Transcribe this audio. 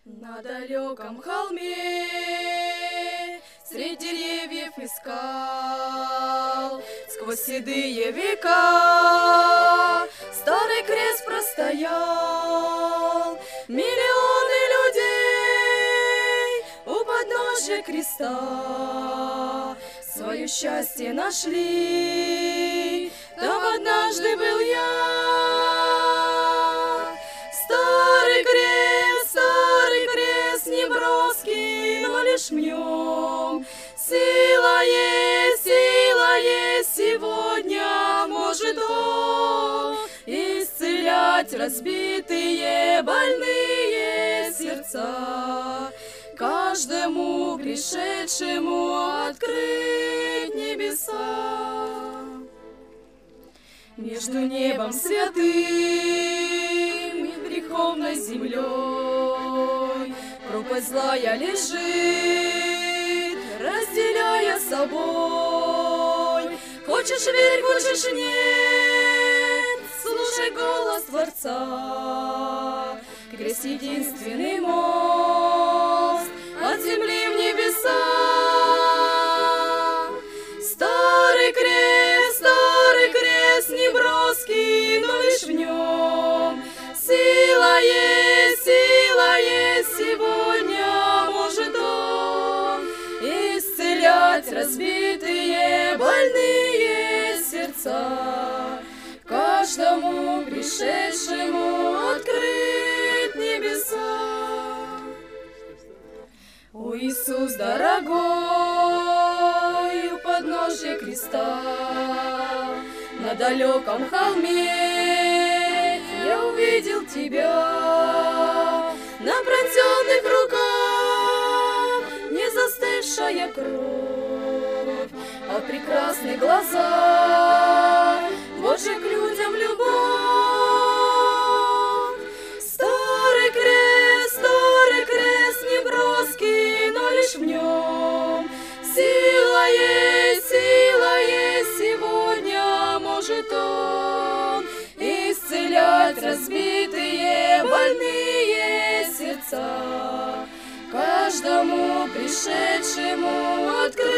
На далеком холме средь деревьев искал, сквозь седые века старый крест простоял. Миллионы людей у подножия креста свое счастье нашли. Там однажды был я. Старый крест неброский, но лишь в нем сила есть сегодня. Может он исцелять разбитые, больные сердца, каждому пришедшему открыть небеса. Между небом святым и греховной землей пропасть злая лежит, разделяя собой. Хочешь верь, хочешь нет, слушай голос Творца. Крест — единственный мост от земли в небеса. Старый крест неброский, но лишь в нем сила есть сегодня. Может он исцелять разбитые, больные сердца, каждому пришедшему открыть небеса. О, Иисус дорогой, у подножия креста, на далеком холме я увидел тебя. На пронзенных руках не застывшая кровь, а в прекрасных глазах Божья к людям любовь. Старый крест неброский, но лишь в нем сила есть сегодня. Может он исцелять разбитые, больные сердца, каждому пришедшему открыть